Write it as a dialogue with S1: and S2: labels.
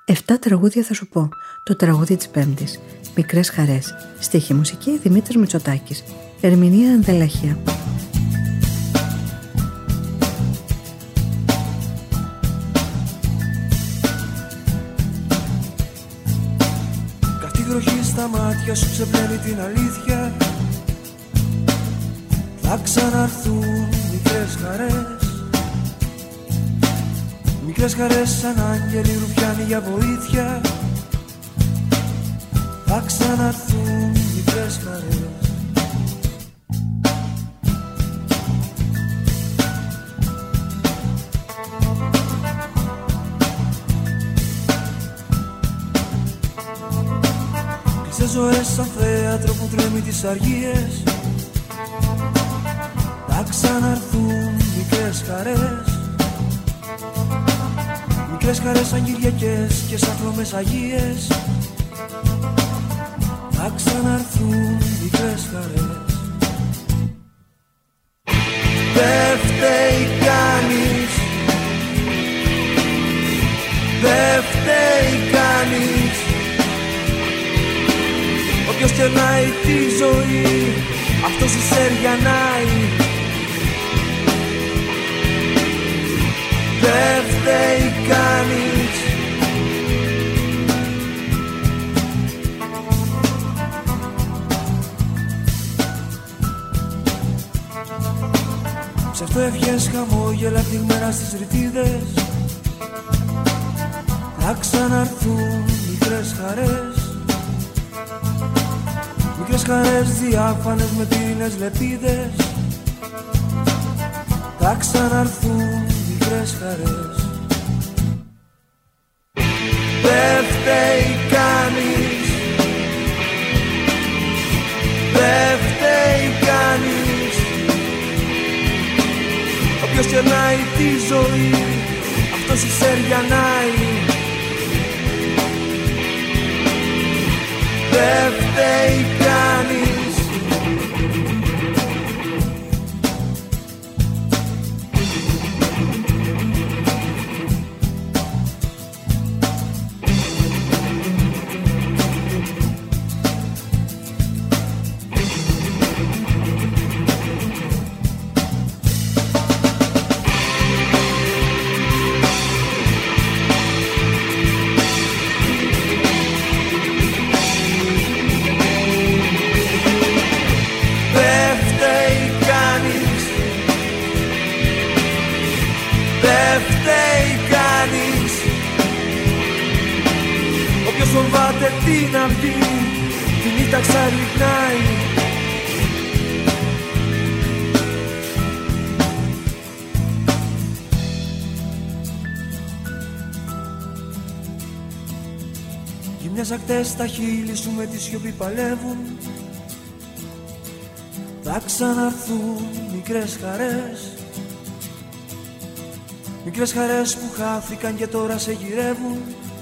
S1: 7 τραγούδια θα σου πω. Το τραγούδι της Πέμπτης. Μικρές χαρές. Στίχη μουσική Δημήτρης Μητσοτάκης. Ερμηνεία Ανδελαχία.
S2: Καυτή βροχή στα μάτια σου ξεπλένει την αλήθεια. Θα ξαναρθούν μικρές χαρές. Μικρές χαρές σαν άγγελοι ρουφιάνοι για βοήθεια. Θα ξαναρθούν μικρές χαρές. Κλειστές ζωές σαν θέατρο που τρέμει τις αργίες. Θα ξαναρθούν μικρές χαρές. Μικρές χαρές σαν Κυριακές και σαν χρώμες Αγίες. Θα ξαναρθούν μικρές χαρές. Δεν φταίει κανείς. Δεν φταίει κανείς. Όποιος κερνάει τη ζωή, αυτός η σεριανάει. Δεν φταίει κανείς. Ψευτοευχές, χαμόγελα πνιγμένα στις ρητίδες. Θα ξαναρθούν μικρές χαρές. Μικρές χαρές διάφανες με πύρινες λεπίδες. Θα ξαναρθούν μικρές χαρές. Δεν φταίει κανείς. Δεν φταίει κανείς. Όποιος κερνάει τη ζωή, αυτός η σεριανάει. Δεν φταίει κανείς. Φοβάται την αυγή, τη νύχτα ξαρλικνάει. Γυμνές ακτές στα χείλη σου με τη σιωπή παλεύουν. Θα ξαναρθούν μικρές χαρές. Μικρές χαρές που χάθηκαν και τώρα σε γυρεύουν.